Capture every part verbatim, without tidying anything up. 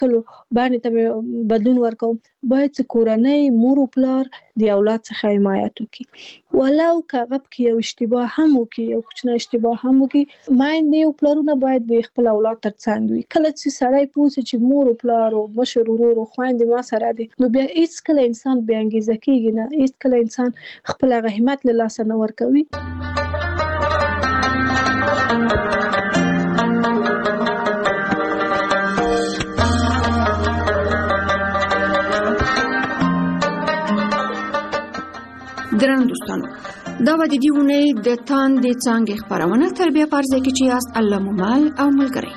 ټاکلو باندې ته بدلون ورکوم باید چې کورنۍ مور او پلار د اولاد څخه حمایت وکړي ولو کاغه کې یو اشتباه هم وکړي یو کوچنی اشتباه هم وکړي مایندې او پلرونه باید د خپل اولاد ترڅنګ وي کله چې سړی پوه چې مور او پلار او مشر ورور او خويندې ما سره دي نو بیا هیڅ کله انسان بیا انګیزه کیږي نه هیڅ کله انسان خپل هغه همت له لاسه نه ورکوي درنو دوستانو دا و د دې اونۍ د تاندې څانګې خپرونه تربیه په ارزه کې چې یاست الله مو مال او ملګری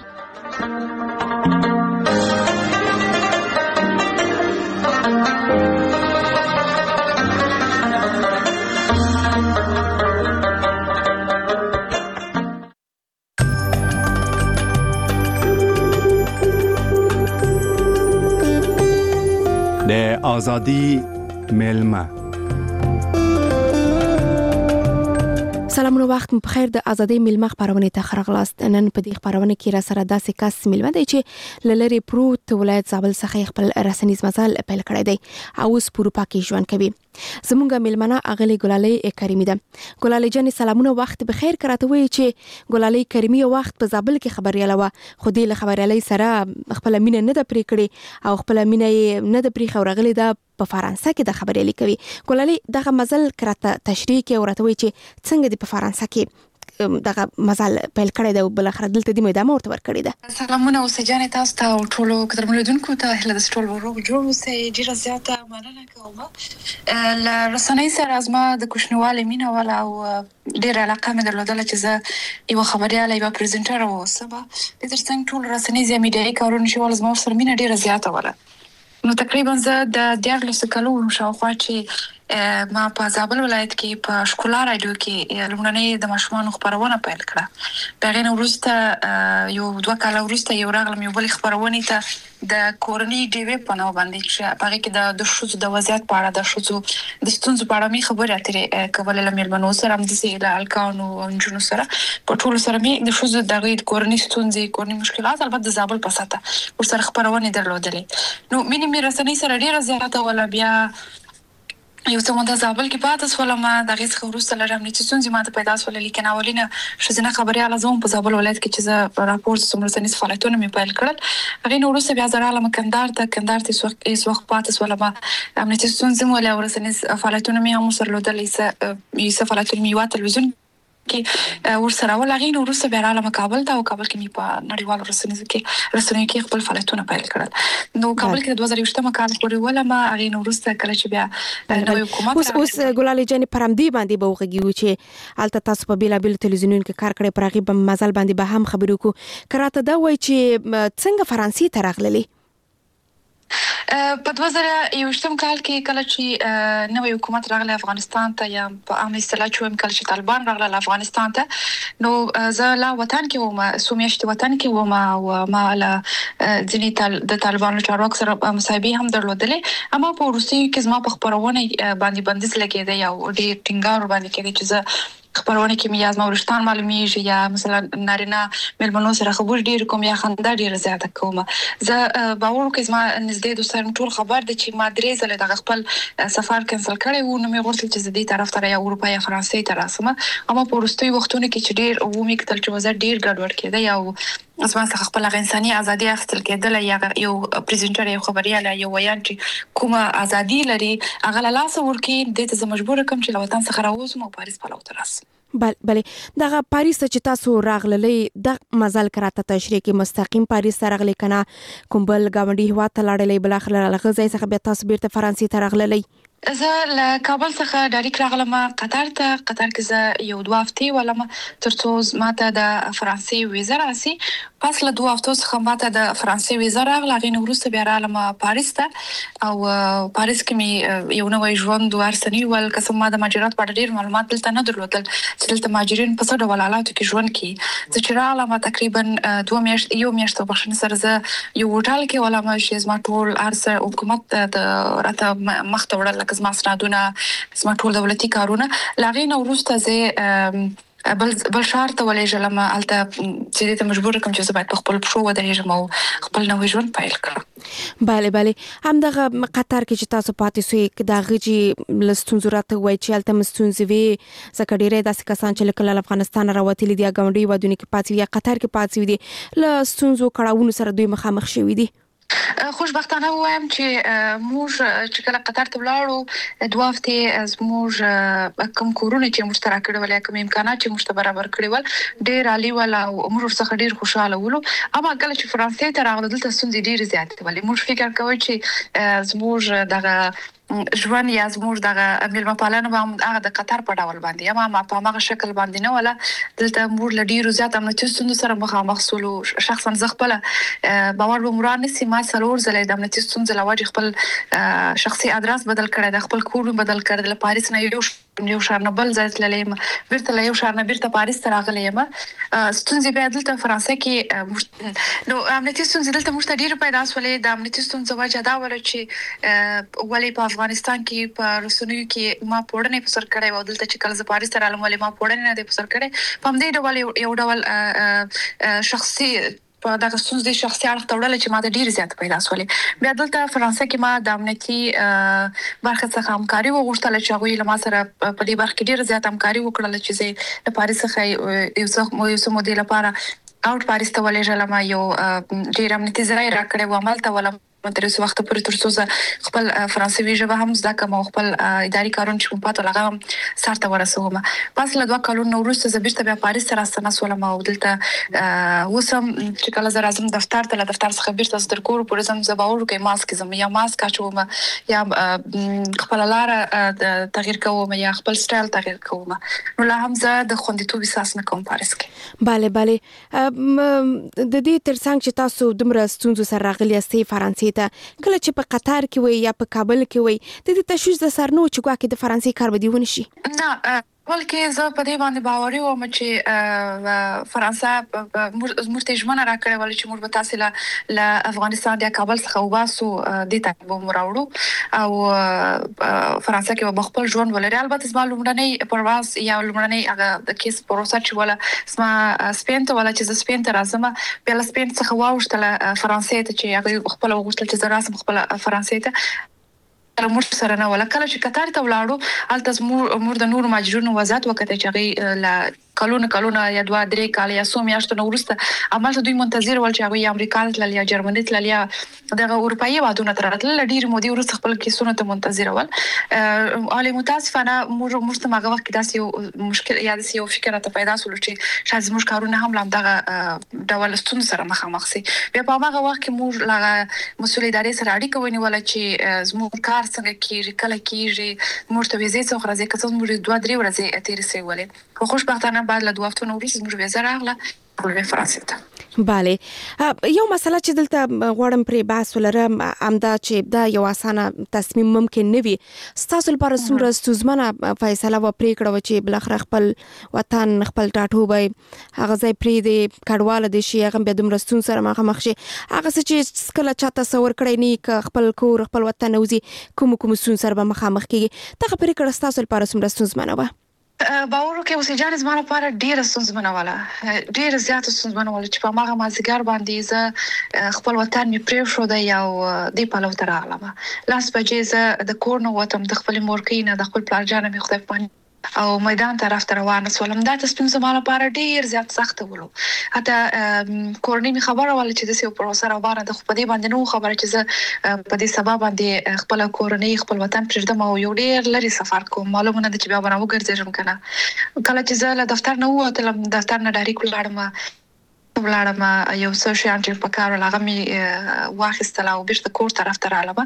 د آزادی ملمه سلامونه وخت مو بخیر د ازادي ملمخ خبرونه ته خرغلاست نن په دې خبرونه کې را سره داسې کس ملمه دی چې لری پروت ولایت زابل څخه خپل رسنیز مزل پیل کړی دی او اوس پورو پاکي ژوند کوي زمونږه ملمنه اغلی ګلالي کریمی ده ګلالي جان سلامونه وخت بخیر کراته وی چې ګلالي کریمی وخت په زابل کې خبرياله و خو دې خبريالي سره خپل مینه نه د پرې کړي او خپل مینه نه د پرې خورغلی ده په فرانسه کې د خبريالي کوي ګلالي دغه مزل کراته تشریح کې ورته وی چې څنګه د په فرانسه کې دغه مزل پیل کړی دی او بل اخر دلته د مېدامه ورته ور کړی ده سلامونه او سجانه تاسو ته ټولو قدرمنونکو ته هله د ټولو ورو جوړ اوسئ ډیره زیاته مننه کوم ل رسنۍ سره ازما د کوښنواله مینه ولا او ډیره علاقه مې درلودله چې زه یو خبرياله یو پریزنټر ووسم د ترڅنګ ټول رسنۍ زمیډي کارونه شول زما سره مینه ډیره زیاته ولا نو تقریبا زه د دیارلس کلو شاوخوا چې ما په زابل ولایت کې په شکولا رادیو کې لومړنۍ د ماشومان خبرونه پیل کړه بغیر نو ورسته یو دوه کال ورسته یو راغلم یو بل خبرونه ته د کورنۍ ډي وی په نو باندې چې هغه کې د د شوزو د وضعیت په اړه د شوزو د ستونزو په اړه می خبرې اترې کولې لمر منو سره هم د سیله الکانو او انجنونو سره په ټول سره می د شوزو د غوډ کورنۍ ستونزې کورنۍ مشکلات البته د زابل په ساته ورسره خبرونه درلودلې نو مینه می رسنۍ سره ډیره زیاته ولا بیا یو څه مونږ د زابل کې پاتې سولم د غیس خبرسته لرم چې څنګه ماته پیدا سول لیکن اولینه شزنه خبري علازم په زابل ولایت کې چې زه راپورټ سمرسنی فعالیتونه مې پیل کړل هغه نو ورسره بیا زراله مکندار ته کندار ته سوق ایس وخت پاتې سولم امنیتي څنګه مو له ورسنی فعالیتونه مې هم سره لودل یې یې فعالیتونه مې وا تلویزیون کې ورسره ولغین ورسره بیا رااله کابل ته او کابل کې مې په نړیوالو رسنیو کې رسنیو کې خپل فعالیتونه پیل کړل نو کابل کې د دوه زره یو کال پورې ولما هغه نو ورسره کله چې بیا نوې حکومت اوس اوس ګلالي جان پرمدي باندې به وغږیو چې الته تاسو په بیلا بیل تلویزیونونو کې کار کړی پرغي په مزل باندې به هم خبرو کو کراته دا وای چې څنګه فرانسې ته راغللی په دوه زره یو کال کې کله چې نوې حکومت راغله افغانستان ته یا په عام اصطلاح چوم کله چې طالبان راغله افغانستان ته نو زه لا وطن کې وم سومیشت وطن کې وم او ما له ځینې د طالبانو چارواکو سره مصاحبه هم درلودلې اما په روسي کې زما په خبرونه باندې بندیز لګیده یا ډېر ټینګار باندې کې چې زه خبرونه کې میاز مورستان معلومیږي یا مثلا نارینه ملمنو سره خبر ډیر کوم یا خندا ډیر زیاته کوم زه باور کوم زما نږدې دوستان ټول خبر دي چې ما درې ځله د خپل سفر کینسل کړی و نو مې ورته چې زه دې طرف ته یا اروپا یا فرانسې ته راسم اما په ورستي وختونو کې چې ډیر و مې کتل چې وزه ډیر ګډوډ کېده یا اسما څخه خپل انساني ازادي اخیستل کېدل یا یو پریزنټر یو خبرياله یو ویان چې کومه ازادي لري هغه لا لاس ورکی د ته مجبور کوم چې وطن څخه راوځم او پاریس په لور راسم بل بلې دغه پاریس چې تاسو راغللې د مزل کراته تشریح کې مستقیم پاریس ته راغلي کنه کوم بل گاونډي هوا ته لاړلې بل اخر لغه ځای څخه به تاسو بیرته فرانسې ته راغللې زه له کابل څخه ډایرکټ راغلم قطر ته قطر کې زه یو دوه هفتې ولم ترڅو ماته د فرانسې ویزا راسي پس له دوه هفتو څخه ماته د فرانسې ویزا راغله غین وروسته بیا رالم پاریس ته او پاریس کې مې یو نوې ژوند ورسنی ول قسم ما د مهاجرت په ډیر معلومات دلته نه درلودل چې دلته مهاجرین په څه ډول حالاتو کې ژوند کوي چې رالم تقریبا دوه میاشتې یو میاشت په بخښنه سره زه یو هوټل کې ولم چې زما ټول ارسه حکومت د راته مخته وړل زما سنادونه زما ټول دولتي کارونه لاغې نو وروسته زه بل بل شهر ته ولېږلم هلته چې دې ته مجبور کړم چې زه باید په خپلو پښو ودرېږم او خپل نوی ژوند پیل کړم. بله بله همدغه قطر کې چې تاسو پاتې سوئ د هغه چې له ستونزو راته ووایي چې هلته م ستونزې وې ځکه ډېری داسې کسان چې لکه له افغانستانه راوتلي دي یا ګاونډي هېوادونو کې پاتې وي یا قطر کې پاتې وي دي له ستونزو کړاوونو سره دوی مخامخ شوي دي. خوشبختانه وایم چې موږ چې کله قطر ته ولاړو دوه هفتې زموږ کوم کورونه چې موږ ته راکړي ول یا کوم امکانات چې موږ ته برابر کړي ول ډېر عالي ول او موږ ورڅخه ډېر خوشاله ولو. اما کله چې فرانسې ته راغلو دلته ستونزې ډېرې زیاتې ولې موږ فکر کوو چې زموږ دغه ژوند یا زموږ دغه میلمه پالنه به هغه د قطر په ډول باندې یا ما په هغه شکل باندې نه ولا دلته موږ له ډېرو زیات امنیتي ستونزو سره مخامخ سولو. شخصا زه خپل باور به مراد نسی ما څلور ځله د امنیتي ستونزو له وجې خپل شخصي ادرس بدل کړی د خپل کور بدل کړی د پاریس نه یو یو شهر نه بل ځای تللی یم بیرته له یو شهر نه بیرته پاریس ته راغلی یم. ستونزې بیا دلته فرانسه کې نو امنیتي ستونزې دلته موږ ته ډېرې پیدا سولې. د امنیتي ستونزو وجه دا وله چې ولې په افغانستان کې په رسنیو کې ما پوړنې په سر کړی و دلته چې کله زه پاریس ته رالم ولې ما پوړنې نه دی په سر کړی په همدې ډول یو ډول شخصي په دغه ستونزې شخصي اړخ ته وړله چې ما ته ډېرې زیاتې پیدا سولې. بیا دلته فرانسه کې ما د امنیتي برخې څخه همکاري وغوښتله چې هغوی له ما سره په دې برخه کې ډېره زیاته همکاري وکړله چې زه د پاریس څخه یو څه یو څه مودې لپاره اوټ پاریس ته ولېږلم. یو ډېر امنیتي ځای راکړی و همالته ولم تر اوسه وخته پورې تر څو زه خپل فرانسوي ژبه هم زده کړم او خپل اداري کارونه چې کوم پاته هغه هم سر ته ورسوم. پس له دوه کلونو وروسته زه بیرته بیا پاریس ته راستنه شولم او دلته اوس هم چې کله زه راځم دفتر ته له دفتر څخه بیرته زه تر کور پورې ځم زه باور وکړئ ماسک ځم یا ماسک اچوم یا خپله لاره تغییر کوم یا خپل سټایل تغییر کوم. نو لا هم زه د خوندیتوب احساس نه کوم پاریس کې. بله بله د دې ترڅنګ چې تاسو دومره ستونزو سره راغلي یاستئ فرانسې ته کله چې په قطر کې وي یا په کابل کې وي د دې تشویش د سر نه و چې ګواکې د فرانسې کار به دې ونه شي؟ نه بلکې زه په دې باندې باوري وم چې فرانسه موږ ته ژمنه راکړې وه چې موږ به تاسې له افغانستان یا کابل څخه وباسو دې ته به مو راوړو او فرانسه کې به خپل ژوند ولري. البته زما لومړنی پرواز یا لومړنی هغه د کیس پروسه چې وله زما سپین ته وله چې زه سپین ته راځم بیا له سپین څخه واوښتله فرانسې ته چې هغوی خپله وغوښتل چې زه راسم خپله فرانسې ته موږ سره نه وله. کله چې قطر ته ولاړو هلته موږ د نورو مهاجرینو وضعیت وکتل چې هغوی له کلونه کلونه یا دوه درې کاله یا څو میاشتو نه وروسته همالته دوی منتظر ول چې هغوی یا امریکا ته تلل یا جرمني تلل یا دغه اروپایي هېوادونو ته راتلل. له ډېرې مودې وروسته خپل کیسونو ته منتظره ول. حالې متاسفانه موږ موږ ته هغه وخت کې داسې یو مشکل یا داسې یو فکر راته پیدا سولو چې شاید زموږ کارونه هم له همدغه ډول ستونزو سره مخامخ سي. بیا په هماغه وخت کې موږ له مسؤل ادارې سره اړیکه ونیوله چې زموږ کار څنګه کېږي کله کېږي موږ ته ویزې څوک راځي که څه زموږ دوه درې ورځې تېرې سوې ولې خو خوشبختانه بعد له دوه هفتو نه وروسته زموږ ویزه راغله ټول فرانسې ته. بله یو مسله چې دلته غواړم پرې بحث ولرم همدا چې دا یو اسانه تصمیم ممکن نه وي ستاسو لپاره څومره ستونزمنه فیصله وه پرېکړه وه چې بالاخره خپل وطن خپل ټاټوبی هغه ځای پرېږدي کډواله دې شي هغه بیا دومره ستونزو سره مخامخ شي هغه څه چې کله چا تصور کړی نه که خپل کور خپل وطن نه وځي کومو کومو ستونزو سره به مخامخ کېږي دغه پرېکړه ستاسو لپاره څومره ستونزمنه وه؟ باور وکړئ اوسې جانې زما لپاره ډېره ستونزمنه وله ډېره زیاته ستونزمنه وله چې په هماغه مازدیګر باندې زه خپل وطن مې پرېښودی او دې پلو ته راغلم. لاس بجې زه د کور نه ووتم د خپلې مورکۍ نه د خپل پلارجانه مې خدای پاک او میدان طرف ته روانه شولم. دا تصمیم زما لپاره ډېر زیات سخته ولو. حتی کورنۍ مې خبره وله چې داسې یو پروسه روانه ده خو په دې باندې نه وو خبره چې زه په دې سبا باندې خپله کورنۍ خپل وطن پرېږدم او یو ډېر لرې سفر کوم. معلومه نه ده چې بیا به راوګرځېږم که نه. کله چې زه له دفتر نه ووتلم دفتر نه ډایرکټ ولاړم ولاړم یو څه شیان چې په کار ول هغه مې واخیستل او بیرته کور طرف ته رالم.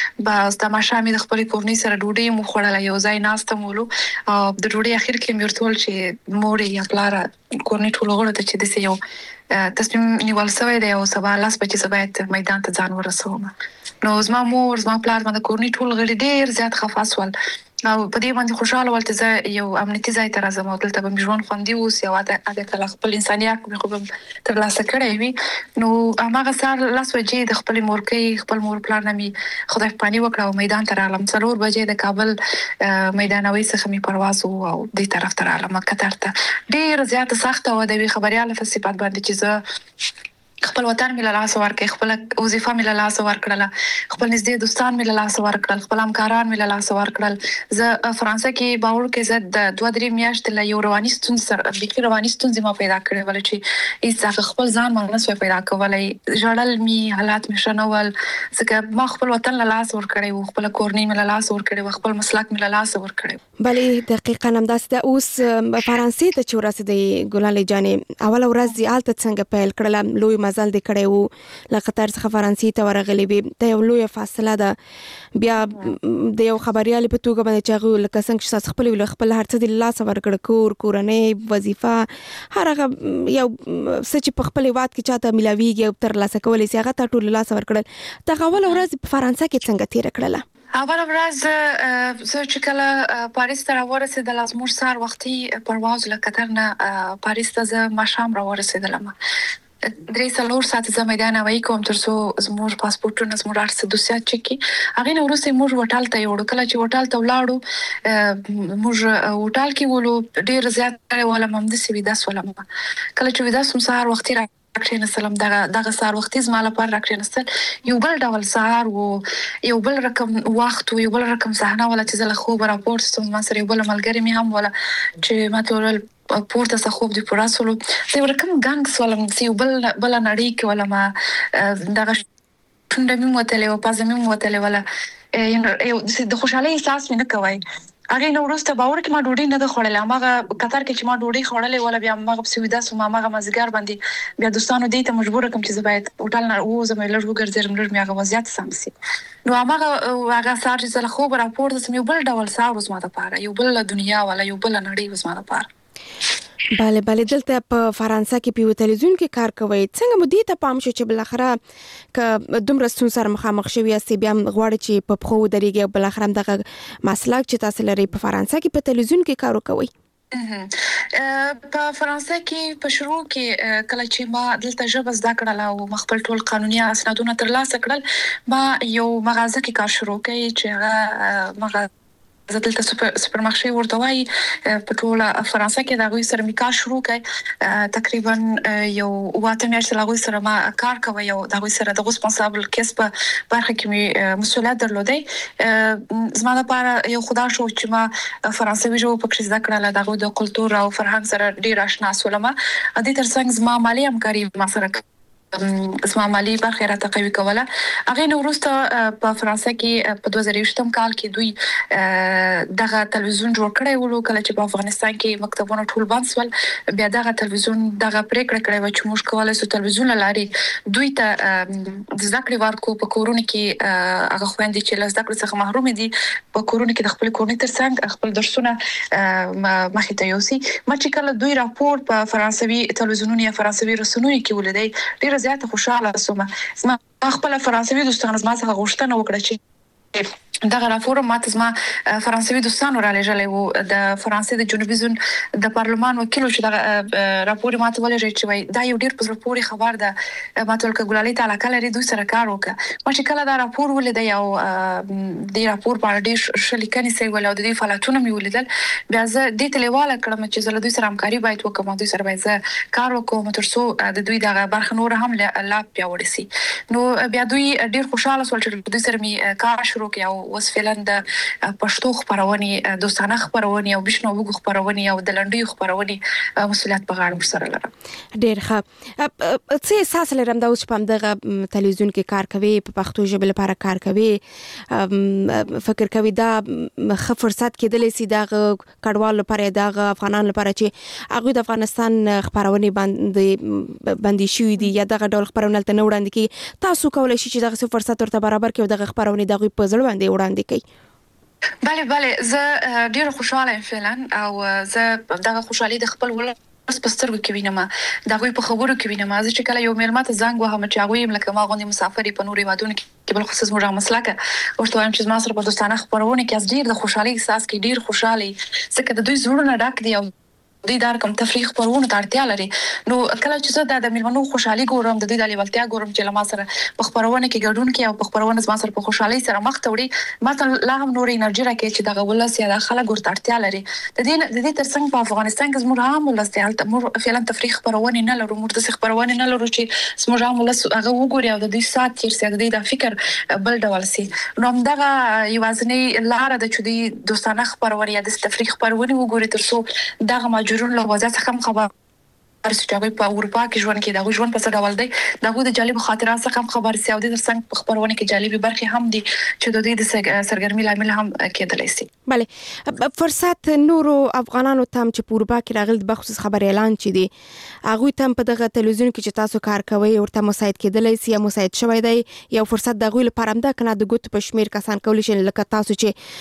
بس د ماښام مې د خپلې کورنۍ سره ډوډۍ مو خوړله یو ځای ناستم ولو او د ډوډۍ اخر کې مې ورته وویل چې مورې یا پلاره کورنۍ ټولو غړو ته چې داسې یو تصمیم نیول شوی دی او سبا لس بجې زه باید میدان ته ځان ورسوم. نو زما مور زما پلار زما د کورنۍ ټول غړي ډېر زیات خفه شول او په دې باندې خوشاله ولته زه یو امنیتي ځای ته راځم او دلته به ژوند خوندي اوس یو اده کله خپل انسانيت خو به تر لاسه کړی وي نو هغه سار لاس وجې د خپل مورکۍ خپل مور پلان مې خدای پانی وکړه او میدان ته راغلم څلور بجې د کابل میدانوي څخه می پرواز او دې طرف ته راغلم قطر ته ډېر زیات سخت او د خبريال په صفات باندې چې زه خپل وطن مې له لاس ورکړ خپل وظیفه مې له لاس ورکړل خپل نږدې دوستان مې له لاس ورکړل خپل همکاران مې له لاس ورکړل زه فرانسه کې باور کې زه د دوه درې میاشتې له یو رواني ستونزې سره بيخي رواني ستونزې ما پیدا کړې ول چې هیڅ خپل ځان ما نه سوې پیدا کولای ژړل مې حالات مې شنول ځکه ما خپل وطن له لاس ورکړی او خپل کورنۍ مې له لاس ورکړی خپل مسلک مې له لاس ورکړی بلې دقیقاً هم داسې ده اوس فرانسې ته چې ورسېدې ګلالۍ جانې اوله ورځ هلته څنګه پیل کړله لوی مزل دې کړی وو له قطر څخه فرانسې ته ورغلې وې دا یو لویه فاصله ده بیا د یو خبريال په توګه باندې چې هغه لکه څنګه چې تاسو خپل ول خپل هر څه د لاس ورکړ کور کورنۍ وظیفه هر هغه یو څه چې په خپل واد کې چاته ملاويږي او تر لاسه کولای شي هغه ته ټول لاس ورکړل دا اول ورځ په فرانسه کې څنګه تیر کړله اول ورځ زه چې کله پاریس ته راورسېدل از مور سار وختي پرواز له قطر نه پاریس ته زه ماښام راورسېدلم درې څلور ساعت زه میدان هوایي کوم تر څو زموږ پاسپورتونه زموږ ارڅ دوسیات چکی هغه نو وروسته موږ هوټل ته یو کله چې هوټل ته ولاړو موږ هوټل کې ولو ډیر زیات ولا ممد سی ویداس ولا کله چې ویداس سهار وختي را راکړین سلام دغه دغه سهار وختي زما لپاره راکړین ستل یو بل ډول سهار او یو بل رقم وخت او یو بل رقم صحنه ولا چې زله خو راپورټ ستوم ما سره یو بل ملګری می هم ولا چې ما ټول پورته څخه خوب دی پراسولو زه ورکم ګانګس ولا سی یو بل بل نړۍ کې ولا ما دغه څنګه مې وته له پازه مې وته ولا یو د خوشحالي احساس مې نه کوي هغه نو ورسته باور کې ما ډوډۍ نه د خوړلې ماغه قطر کې چې ما ډوډۍ خوړلې ولا بیا ماغه په سویدا سو ماغه مزګار باندې بیا دوستانو دې ته مجبور کوم چې زبایت هوټل نه وځم لږ وګرځم لږ میغه وضعیت سمسي نو هغه هغه سار چې زله خو راپورټ سم یو بل ډول سار وسمه ده پاره یو بل دنیا ولا یو بل نړۍ وسمه ده پاره بله بله دلته په فرانسه کې په تلویزیون کې کار کوي څنګه مو دې ته پام شو چې بل اخره ک دومره ستون سره مخامخ شوی یاستئ بیا غواړي چې په خو درېږي بل اخره دغه مسلک چې تاسو لري په فرانسه کې په تلویزیون کې کار کوي په فرانسه کې په شروع کې کله چې ما دلته ژبه زده کړل او مخبل ټول قانوني اسنادونه ترلاسه کړل ما یو مغازه کې کار شروع کړ چې هغه مغازه زه دلته سپر سپرمارشي ورته وای په ټول فرانسه کې دا غوي سره میکا شروع کړ تقریبا یو واته میاشتې لا غوي سره ما کار کوي او دا غوي سره د ریسپانسابل کسب برخه کې می مسؤلیت درلودې زما لپاره یو خدا شو چې ما فرانسوي ژبه په کې زده کړل دا غوي د کلتور او فرهنګ سره ډیر آشنا سولم ا دې ترڅنګ زما مالی همکاري ما سره اسما مالی برخه را تقوی کوله هغه نو وروسته په فرانسه کې په دوه زره یوشتم کال کې دوی دغه تلویزیون جوړ کړی ولو کله چې په افغانستان کې مکتبونه ټول بند شول بیا دغه تلویزیون دغه پریکړه کړې و چې موږ کولای شو تلویزیون لاري دوی ته د ذکر ورکو په کورونه کې هغه خويندې چې له ذکر څخه محروم دي په کورونه کې د خپل کورنۍ ترڅنګ خپل درسونه مخې ته یوسي ما چې کله دوی راپور په فرانسوي تلویزیونونو یا فرانسوي رسنیو کې ولیدای ډیر زیات خوشاله سوم زما خپل فرانسوي دوستان زما څخه غوښتنه وکړه چې دغه راپور ماته زما فرانسوي دوستانو را لېږلې وو د فرانسې د جنوبي زون د پارلمان وکیل چې دغه راپور ماته ولېږي چې وای دا یو ډیر په پوري خبر ده ماته ولکه ګلالۍ تعالی کله لري دوی سره کار وکړه ما چې کله دا راپور ولید یو د راپور په اړه ډیر شلیکنې سي ول او د دې فعالیتونو مې ولیدل بیا زه د تلیواله کړم چې زه له دوی سره همکاري باید وکړم دوی سره باید زه کار وکړم تر څو د دوی دغه برخه نور هم لا پیاوړی سي نو بیا دوی ډیر خوشاله سول چې دوی سره مې کار شروع کړ او وس فعلا د پښتو خبرونه دوستانه خبرونه او بشنو وګ خبرونه او د لنډي خبرونه مسؤلیت په غاړه سره لرم ډیر ښه څه احساس لرم دا اوس په دغه تلویزیون کې کار کوي په پښتو ژبه لپاره کار کوي فکر کوي دا ښه فرصت کېدلی سي دا کډوال لپاره دا افغانان لپاره چې هغه د افغانستان خبرونه باندې باندې شوې دي یا دغه ډول خبرونه تل نه وړاندې کی تاسو کولای شئ چې دغه فرصت ورته برابر کړئ دغه خبرونه دغه په ځل باندې وړاندې کړئ بله بله زه ډیر خوشاله یم فعلا او زه دغه خوشحالي د خپل ول بس پسترګو کې وینم دا غوي په خبرو کې وینم چې کله یو مېلمه ته زنګ وهم چې هغه یې لکه ما غوندي مسافر په نوري وادونو کې بل خصوص موږ مسلکه ورته وایم چې ما سره په دوستانه خبرونه کې از ډیر د خوشحالي احساس کې ډیر خوشحالي ځکه د دوی زړونه ډک دي او دوی دار کوم تفریح خبرونه ته اړتیا لري نو کله چې زه د میلمنو خوشحالي ګورم د دوی د لیوالتیا ګورم چې لما سره په خبرونه کې ګډون کوي او په خبرونه ما سره په خوشحالي سره مخ ته وړي ما لا هم نور انرژي راکې چې دغه ولس یا د خلک ورته اړتیا لري د دې د دې ترڅنګ په افغانستان کې زموږ عام ولس دی موږ فعلا تفریح خبرونه نه لرو موږ د خبرونه نه لرو چې زموږ عام ولس هغه وګوري او د دوی سات تیر سي د دوی د فکر بل ډول سي نو همدغه یوازنی لار د چودي دوستانه خبرونه یا د تفریح خبرونه وګوري ترڅو دغه ماجرون له وضعیت څخه خبر چې هغه په اروپا کې ژوند کوي دا ژوند په څه ډول دی دا د جالب خاطرات څخه خبر سي او د څنګه په خبرونه کې جالبي برخه هم دي چې د دې د سرګرمي لامل هم کېدلی سي بله فرصت نورو افغانانو تم چې په اروپا کې راغلي د خصوص خبر اعلان چي دي هغه تم په دغه تلویزیون کې چې تاسو کار کوي ورته مساعد کېدلی سي یا مساعد شوی دی یو فرصت د غوي لپاره هم دا کنه د ګوت په شمیر کسان کولی شي لکه تاسو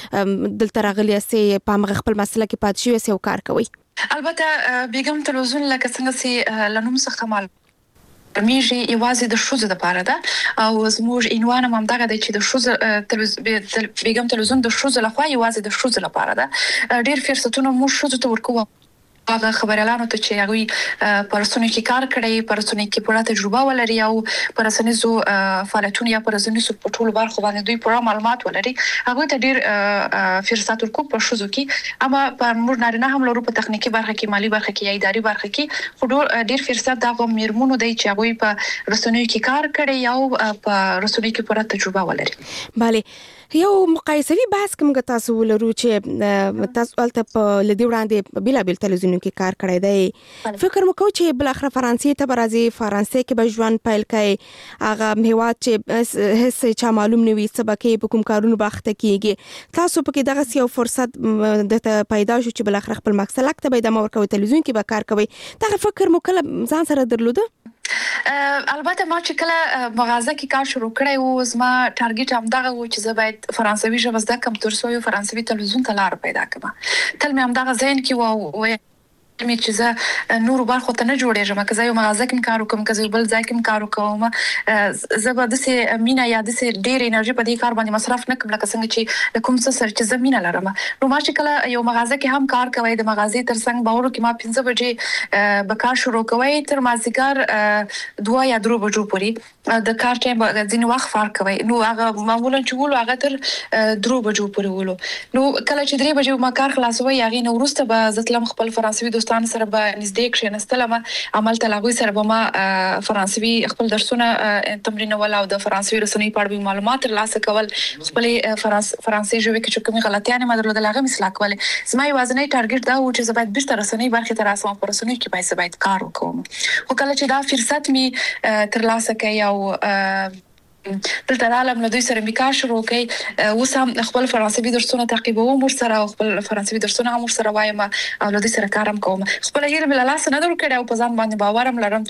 چې دلته راغلي سي په مغ خپل مسله کې پات شوی سي او کار کوي البته بیګم تلویزیون لکه څنګه سي لنوم څخه مال میږي یوازې د شوزه د پاره ده او زموږ عنوان هم دغه دی چې د شوزه تلویزیون بیګم تلویزیون د شوزه لخوا یوازې د شوزه لپاره ده ډیر فرصتونه مو شوزه ته ورکوه هغه خبريالانو ته چې هغه پرسونی کې کار کړی پرسونی کې پوره تجربه ولري او پرسنیزو فعالیتونه یا پرسنیزو په ټولو برخو باندې دوی پوره معلومات ولري هغه ته ډیر فرصت ورکو په شوزو کې اما په موږ نه هم لرو په تخنیکی برخه کې مالی برخه کې یا اداري برخه کې خو ډیر فرصت دغه میرمنو دی چې هغه په رسنیو کې کار کړی او په رسنیو کې پوره تجربه ولري bale یو مقایسوي بحث کوم تاسو ولرو چې تاسو الته په لدی وړاندې بلا بل تلویزیون کې کار کړی دی فکر مکو چې بل اخر فرانسې ته برازي فرانسې کې به ژوند پیل کړي هغه هیواد چې هیڅ چا معلوم نه وي سبکه په کوم کارونو باخته کیږي تاسو په کې دغه یو فرصت د پیدا شو چې بل اخر خپل مقصد لکه به د مور کوي تلویزیون کې به کار کوي دا فکر مو کله ځان سره درلوده البته ما چې کله مغازه کې کار شروع کړی و زما ټارګټ هم دغه و چې زه باید فرانسوي ژبه زده کړم تر څو یو فرانسوي تلویزیون ته لار پیدا کړم تل مې هم دغه ذهن کې و مې چې زه نور برخو ته نه جوړېږم که زه یو مغازه کې کار وکم که زه بل ځای کې کار وکم زه به د سه مینا یا د سه ډېر انرژي په دې کار باندې مصرف نه کوم لکه څنګه چې د کوم څه سره چې زه مینا لرم نو ما چې کله یو مغازه کې هم کار کوي د مغازې ترڅنګ باور کې ما پنځه بجې به کار شروع کوي تر مازیګر دوه یا درو بجو پورې د کار ټایم ځین وخت فرق کوي نو هغه معمولا چې ولو هغه تر درو بجو پورې ولو نو کله چې درې بجې ما کار خلاصوي هغه نو ورسته به زتلم خپل فرانسوي دوستان سره به نږدې کښینستلم عمل تلاغوي سره به ما فرانسوي خپل درسونه تمرین ولا او د فرانسوي رسنۍ په اړه معلومات ترلاسه کول خپل فرانسوي ژبه کې کومې غلطیانې ما درلودل هغه مثلا کول زما یوازنی ټارګټ دا و چې زه باید بیرته رسنۍ برخه ته راسم په رسنۍ کې باید باید کار وکوم خو کله چې دا فرصت می ترلاسه کړ او دلته عالم له دوی سره میکار شروع کړي اوس هم خپل فرانسوي درسونه تعقیبوم ور سره خپل فرانسوي درسونه هم ور سره وایم او له دوی سره کارم کوم خپل هیر بل لاس نه درو کړي او په ځان باندې باورم لرم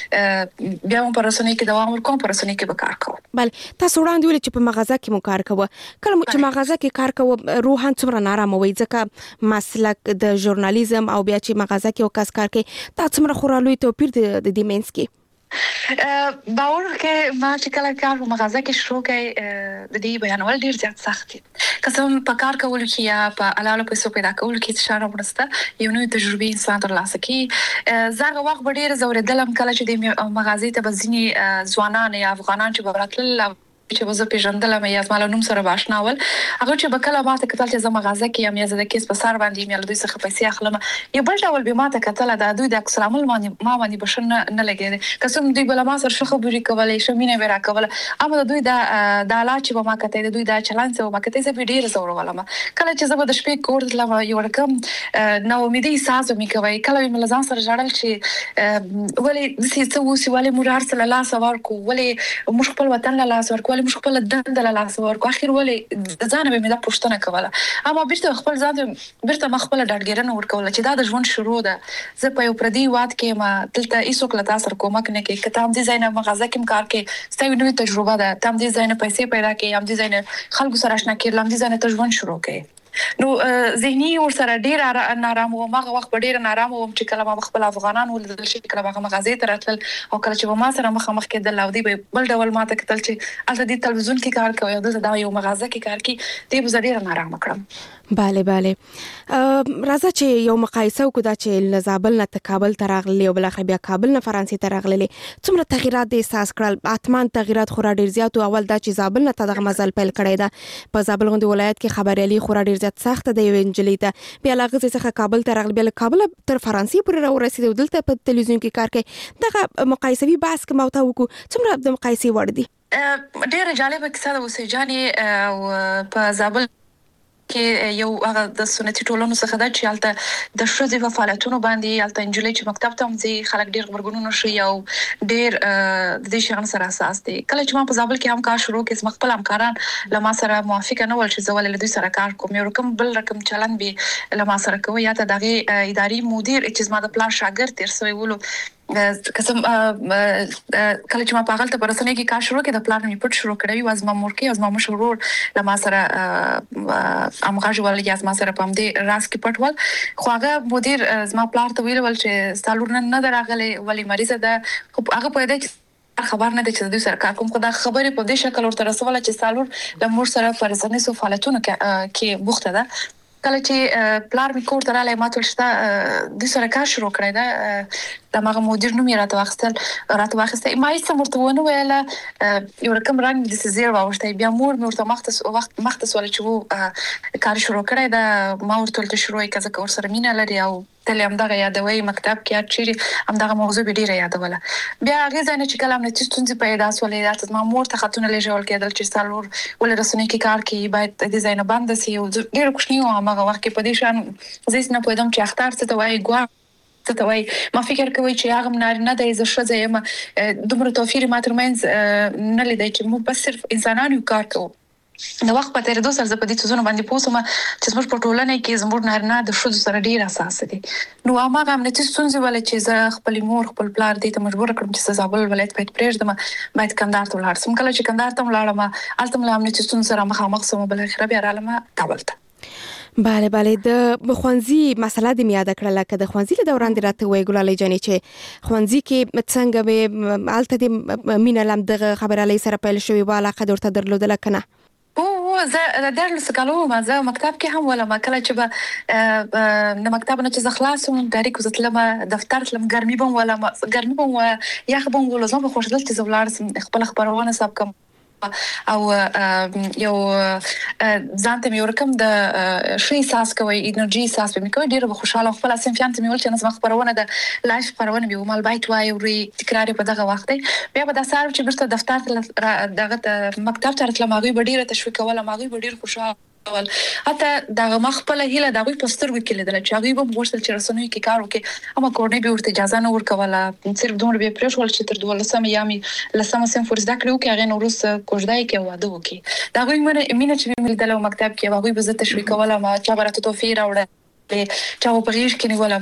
چې بیا هم پر رسنۍ کې دوام ورکوم پر رسنۍ کې به کار کوم بل تاسو وړاندې ویل چې په مغازه کې مو کار کوو کله چې مغازه کې کار کوو روحان څومره نارامه وي ځکه مسلک د ژورنالیزم او بیا چې مغازه کې وکاس کار کوي تاسو څومره خورالوي توپیر د دې مینس کې باور کې ما چې کله کار په مغازه کې شروع کړ د دې بیانول ډیر زیات سخت دي قسم په کار کول کې یا په علاوه پیسو پیدا کول کې شاره ورسته یو نوې تجربه انسان ترلاسه کوي زغه وخت ډیر زوردلم کله چې د مغازې ته بزنی ځوانان یا افغانان چې براتل چې وزه پیژندل مې یا زما نوم سره باشناول هغه چې بکله ماته کتل چې زما مغازه کې یم یا زده کیس په سر باندې مې له دوی څخه پیسې اخلم یو بل ډول به ماته کتل دا دوی د اکثر عمل باندې ما باندې بشن نه لګیږي قسم دوی بل ما سره شخه بوري کولای شمینه ورا کول اما دوی دا د لا چې ما کته دوی دا چلان څه ما کته زه ډیر زور ولم کله چې زه د شپې کور د لمه یو رقم نو امیدي احساس مې کوي کله مې لزان سره جړل چې ولې د څه وسی ولې مور سره لا سوار کو ولې مش خپل وطن لا سوار کو ولې مش خپل دند لا سوار کو اخر ولې ځان به مې دا پښتنه کوله اما بیرته خپل ځان بیرته مخبل ډاډګرنه ورکول چې دا د ژوند شروع ده زه په یو پردي واد کې ما دلته ایسو کله تاسو کومک نه کې کتاب دي زینه مغازه کې کار کې ستاسو نوې تجربه ده تام دي زینه پیسې پیدا کې ام دي زینه خلکو سره آشنا کې لام دي زینه ته ژوند شروع کې نو ذهني ورسره ډیر نارام و ما وخت ډیر نارام و چې کله ما خپل افغانان ولدل شي کله ما مغازې ته راتل او کله چې ما سره مخ مخ کېدل او دی بل ډول ما ته کتل چې الته د تلویزیون کې کار کوي او د یو مغازه کې کار کوي دی به ډیر نارام کړم. bale bale راځه چې یو مقایسه وکړو چې له زابل نه کابل ته راغلي او بل اخر بیا کابل نه فرانسې ته راغلي څومره تغیرات د احساس کړل اتمان تغیرات خورا ډیر زیات او اول دا چې زابل نه دغه مزل پیل کړی دا په زابل غوندي ولایت کې خبريالي خورا ډیر زیات سخت دی وینجلی ته بیا لغه څخه کابل ته راغلی بیا کابل تر فرانسې پورې راورسېد دلته په تلویزیون کې کار کوي دغه مقایسوي بحث کوم او تا وکړو څومره د مقایسې وړ دي ډیره جالبه کیسه ده اوسې جانې او په زابل کې یو هغه د سنتي ټولنو څخه دا چې البته د شوزي په فعالیتونو باندې البته انجلۍ چې مکتب ته مزي خلک ډیر خبرګونونه شي او ډیر د دې شغل سره اساس دي کله چې ما په زابل کې هم کار شروع کړم خپل همکاران لما سره موافقه نه ول چې زول له دوی سره کار کوم یو رقم بل رقم چلن به لما سره کوي یا ته دغه اداري مدیر چې زما د پلان شاګرد تر سوی ولو قسم کله چې ما په غلطه پرسنه کې کار شروع کړ د پلان می پټ شروع کړی واز ما مورکي از ما مشرور لما سره امغاج ول یا از ما سره پم دي راس کې پټ ول خو هغه مدیر زما پلان ته ویل ول چې سالور نه دراغله ولی مریض ده خو هغه په دې خبر نه دي چې دوی سره کار کوم خو دا خبره په دې شکل ورته رسوله چې سالور د مور سره فرزنه سو فعالیتونه کې بوخته ده کله چې پلار می کور ته رااله ما ټول شته د سره کار شروع کړی دا د ماغه مدیر نوم یې راته واخستل راته واخسته ما هیڅ مرته ونه ویله یو رقم رنګ د سزیر واوښته بیا مور مې ورته مختص وخت مختص ول چې وو کار شروع کړی دا ما ورته ته شروع کړه ځکه ور سره مینه لري او تل هم دغه یادوي مکتب کې چیرې هم دغه موضوع به ډیره یادوله بیا هغه ځنه چې کلام نه تستونځي پیدا سولې راته ما مور ته خاتون له جوړ کېدل چې سالور ول رسنۍ کې کار کوي باید د ډیزاین باندې سي او ډیر کوښنی او هغه وخت کې په دې شان زه نه پوهیدم چې اختر څه ته وایي ګوا ته وایي ما فکر کوي چې هغه نار نه د عزت شوه یم دومره توفیر ما ترمنځ نه لیدای چې مو بس صرف انسانانو کار کوو نو وخت په تیر دوه سره په دې څه باندې پوسوم چې زموږ په ټولنه کې زموږ نارینه د شوه سره ډیر اساس دي نو هغه هم نتیجه څنګه ول چې زه خپل مور خپل پلار دې ته مجبور کړم چې زابل ولایت په پرېږدم باید کندهار ته ولاړ سم کله چې کندهار ته ولاړم الته مله هم نتیجه څنګه سره مخامخ سم بل خراب یارالم کابل ته bale bale د خوانزي مسله د میاده کړل کده د خوانزي له دوران دی راته وای ګلالي جانې چې خوانزي کې څنګه به الته د مینه لم دغه خبرالي سره پیل شوی والا قدر ته درلودل کنه او زه د درس کالو ما زه مکتب کې هم ولا ما کله چې به د مکتب نه چې خلاصوم ډایرک وزتلم دفتر تلم ګرمي بم ولا ګرمي بم یا خبم ول زما په خوشدل چې زولار خپل خبرونه سب کوم او یو ځانته مې ورکم د شي ساس کوي انرژي ساس به مې کوي ډیره خوشاله خپل اسیم فانت مې ول چې نظم خبرونه د لایف خبرونه به مال بایت وای او تکرار په دغه وخت بیا به د سار چې برته دفتر دغه مکتب ته تل ماغي ډیره تشویق ولا ماغي ډیره خوشاله ول حتی دغه مخبل هله دغه پستر وکیل دل چې هغه به ورسل چې رسنوي کې کار وکي اما کورنۍ به ورته اجازه نه ورکوله صرف دومره به پرېښول چې تر دولسمه یامي لسمه سم فرض دکړو کې هغه نورس کوژدای کې واده وکي دا غوښمه مینه چې مې دلته مکتب کې هغه به زه تشویق ولا ما چا برته توفیر اوره چا په غیږ کې نیولم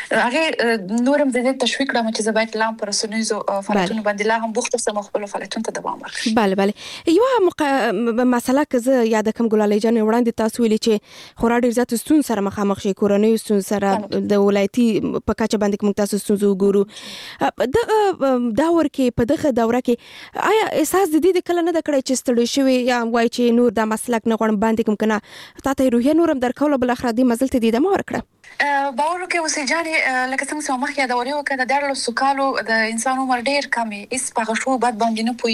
هغه نورم د دې تشویق کړم چې زه باید لام پر سنویزو فعالیتونو باندې لا هم بوخت سم خپل فعالیتونو ته دوام ورکړم bale bale یو مق... مسله که زه یاد کوم ګلالي جان وړاندې تاسو ویلي چې خورا ډیر زیات ستون سره مخامخ شي کورنۍ ستون سره د ولایتي په کچه باندې کوم تاسو ستون وګورو د داور کې په دغه دوره کې آیا احساس د دې کله نه د کړی چې ستړي شوی یا وای چې نور د مسلک نه غوړم باندې کوم کنه تاسو روحي نورم درکول بل اخر دې مزل ته دې ورکړه باور کې اوسې جانې لکه څنګه چې مخکې دا وریو کړه د ډېر سکالو د انسان عمر ډېر کمی اس په شو بعد باندې نه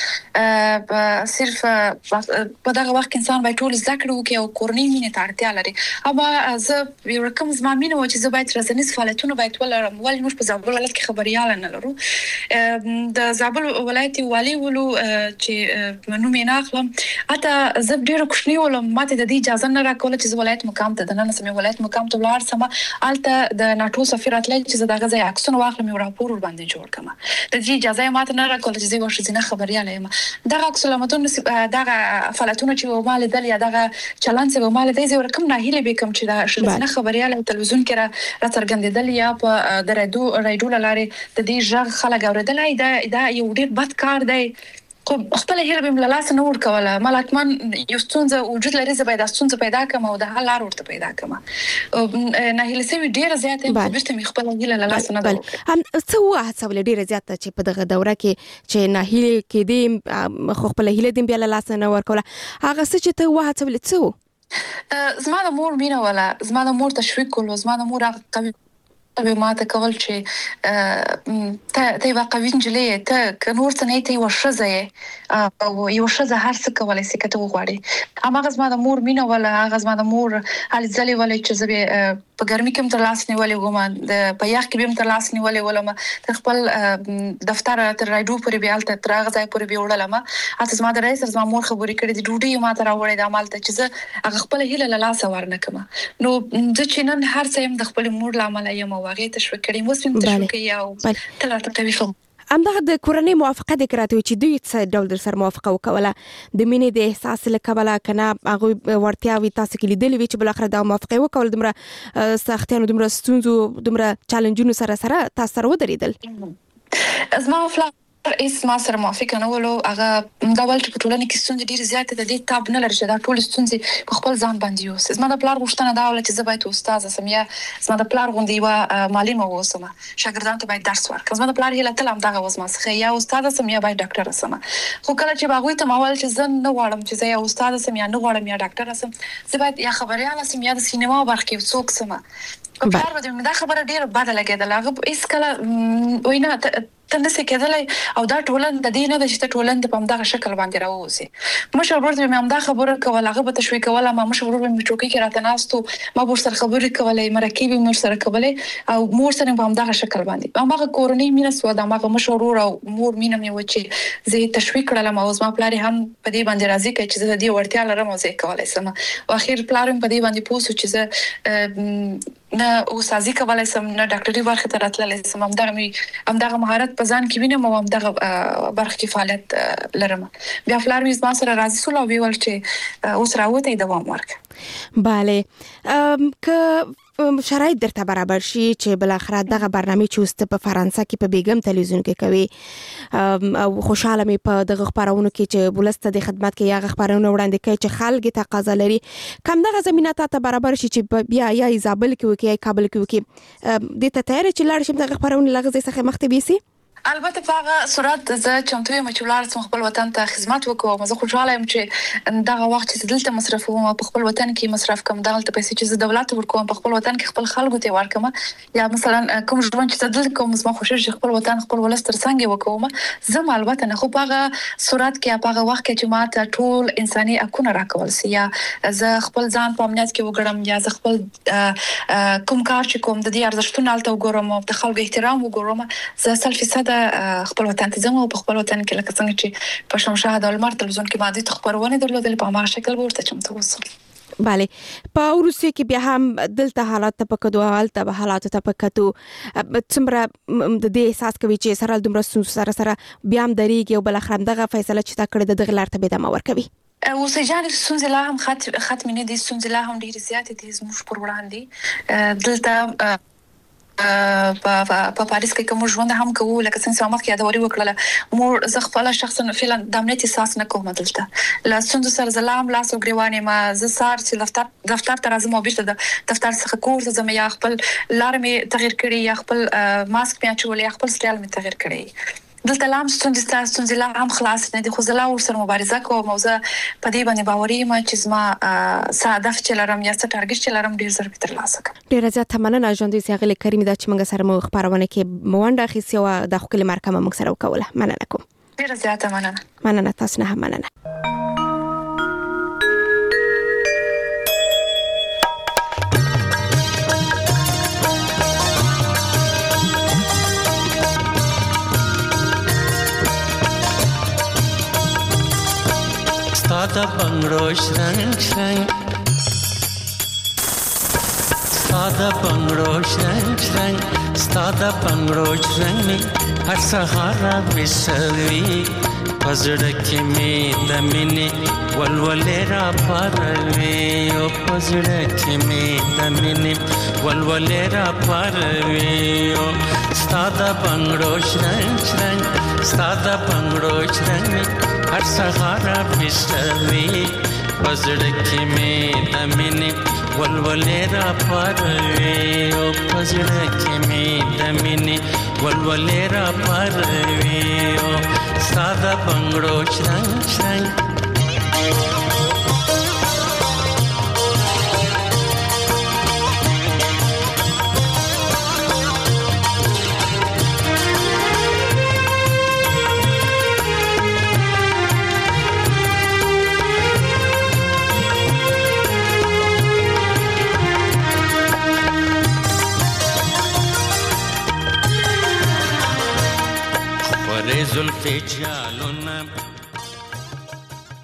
پويږي صرف په دغه وخت انسان باید ټول ذکر وکي او کورنۍ مینه ته اړتیا لري اما زه یو رقم زما مینه و چې زه باید رسنیز فعالیتونه باید ولرم ولې موږ په زابل ولایت کې خبريال نه لرو د زابل ولایت والی ولو چې نوم یې نه اخلم اته زه ډېر خوشنی ولم ماته د دې اجازه نه راکوله چې ولایت مقام ته د نن سمې ولایت مقام ته ولر سم الته د ناتو سفیر اتل چې دغه ځای عکسونه واخلم یو راپور ور باندې جوړ کما د دې اجازه ماته نه راکول چې زه ورشي نه خبرياله یم دغه عکسونه متون دغه فعالیتونه چې مال دل یا دغه چلان چې مال دی زه ورکم نه هیله به کوم چې دا شل نه خبرياله تلویزیون کې را څرګندېدل یا په درېدو رایډو لاره د دې ژغ خلک اوریدل دا دا یو ډیر بد کار دی خو خپل هیله به ملالاس نه ور کوله ملاتمن یو ستونزه وجود لري زه باید ستونزه پیدا کوم او د حل لار ورته پیدا کوم نه هیله سوي ډیره زیاته په بیرته می خپل هیله لالاس نه بل هم څه واه څول ډیره زیاته چې په دغه دوره کې چې نه هیله کې دې خو خپل هیله دې بیا لالاس نه ور کوله هغه څه چې ته واه څول څه زما د مور مینه ولا زما د مور تشویق کول زما د مور هغه قوي به ما ته کول چې ته ته واقعي انجلې ته کنور ته نه ته وشزه او یو شزه هر څه کولای سي کته وغواړي اما زما د مور مینه ولا هغه زما د مور حال ځلې ولې چې زه په ګرمي کې تر لاس نیولې وم د په یخ کې به تر لاس نیولې ولم تر خپل دفتر تر راډیو پورې بیا تل تر هغه ځای پورې به وړلم اته زما د رئیس زما مور خبرې کړې دي ډوډۍ ما ته راوړې د عمل ته چې زه هغه خپل هیله له لاس ورنه کما نو د چینن هر څه هم د خپل مور لامل یم واغې تشویق کړي مو سم تشویق یا تل ته ویفم امدغه د کورنۍ موافقه د کراته چې دوی څه ډول در سره موافقه وکوله د مینې د احساس لکوله کنه هغه ورتیاوي تاسو کې لیدلې وی چې بل اخر د موافقه وکول دمره سختیانو دمره ستونزو دمره چالنجونو سره سره تاسو سره ودرېدل ازما فلا اس ما سره موافقه نه ولو هغه دا ول چې په ټولنه کې ستونزې ډېر زیات د دې تاب نه لري چې دا ټول ستونزې په خپل ځان باندې یو زما د پلار غوښتنه دا ول چې زه باید استاد سم یا زما د پلار غوندي و معلم اوسم شاګردانو ته باید درس ورکړم زما د پلار هیله تل هم دا وسمه څخه یا استاد سم یا باید ډاکټر سم خو کله چې باغوي ته ماول چې زه نه غواړم چې زه یا استاد سم یا نه غواړم یا ډاکټر سم زه باید یا خبريال سم یا د سینما برخه څوک سم په کار باندې دا خبره ډیره بده لګیدله هغه هیڅ کله وینا تنسي کېدلای او دا ټولن د دې نه د چې ټولن د پمدغه شکل باندې راوځي مشر ورته مې هم دا خبره کوله هغه به تشویق کوله ما مشر ورته مې ټوکی کې راته ناستو ما ور سره خبرې کولې مرکب مې سره کولې او مور سره په پمدغه شکل باندې هغه کورنۍ مینه سو دا هغه مشر ور او مور مینه مې وچی زه تشویق کړل ما اوس ما پلار هم په دې باندې راضي کړ چې زه دې ورتیا لرم او زه کولای سم او اخر پلار په دې باندې پوسو چې زه نه او سازي کولای سم نه ډاکټري برخه ته راتللی سم هم دغه مې هم دغه مهارت په ځان کې وینم او هم دغه برخه کې فعالیت لرم بیا فلار مې ما سره راضي سول او ویل چې اوس راوته دوام ورک bale که شرایط درته برابر شي چې بل اخر دغه برنامه چې اوس په فرانسه کې په بیګم تلویزیون کې کوي او خوشاله مې په دغه خبرونو کې چې بولسته د خدمت کې یا خبرونه وړاندې کوي چې خلک تقاضا لري کم دغه زمينه ته برابر شي چې بیا یا ایزابل کې وکي یا کابل کې وکي د ته تیار چې لاړ شم دغه خبرونه لغزه څخه مخته بيسي البته په هغه صورت زه چمتو یم چې ولار سم خپل وطن ته خدمت وکوم زه خوشاله یم چې دغه وخت چې دلته مصرف وم په خپل وطن کې مصرف کوم دغه پیسې چې زه دولت ورکوم په خپل وطن کې خپل خلکو ته ورکوم یا مثلا کوم ژوند چې دلته کوم زما خوشاله چې خپل وطن خپل ولستر څنګه وکوم زه البته نه خو په هغه صورت کې په هغه وخت کې چې ماته ټول انساني حقونه راکول سي یا زه خپل ځان په امنیت کې وګړم یا زه خپل کوم کار چې کوم د دې ارزښتونو الته وګورم او د خلکو احترام وګورم زه سل فیصد خپل وطن ته ځم او په خپل وطن کې لکه څنګه چې په شمشاد او لمر تلویزیون کې باندې ته خبرونه درلودل په هغه شکل ورته چمتو وسه bale په روسیه کې بیا هم دلته حالات ته پکدو حالت به حالات ته پکتو څومره د دې احساس کوي چې سره دومره سره سره بیا هم درېږي او بل اخر دغه فیصله چې تا کړې دغه لار ته به دمه ورکوي او سجان ستونزې لا هم خط ختم نه دي ستونزې لا هم ډېر زیات دي زموږ پر وړاندې دلته په پاریس کې کوم ژوند هم کوو لکه څنګه چې مخکې یادوري وکړه مور زه خپل شخصا فعلا د امنیت احساس نه کوم دلته لا څنګه سره زلام لاس او ګریوانې ما زه سار چې دفتر دفتر ته راځم او بیرته د دفتر څخه کور ته ځم یا خپل لار مې تغیر کړی یا خپل ماسک مې اچول یا خپل سټایل مې تغیر کړی دلته لام ستونزې تاسو ستونزې لا هم خلاص نه دي خو زه لا ورسره مبارزه کوم موضوع په دې باندې باوري یم چې زما ساده چلرم یا ست ټارګټ چلرم ډیر زر په تر لاسه کوم ډیر زیات مننه ژوندې سیاغله کریم دا چې موږ سره مو خبرونه کې موانډه خېسي او د خپل مرکه موږ سره وکوله مننه کوم ډیر زیات مننه مننه تاسو نه مننه Stada bangro shrang shrang Stada bangro shrang shrang Stada bangro shrang mi har sahara visarvi Pazda ke me damine walwalera parve o pazda ke me damine walwalera parve o Stada bangro shrang shrang Stada bangro shrang mi هر سهار بشوي پزړه کې مې د مینې ولولې را پاروي او پزړه کې مې د مینې ولولې را پاروي او ساده بنگړو شرنګ شرنګ زلفی جالو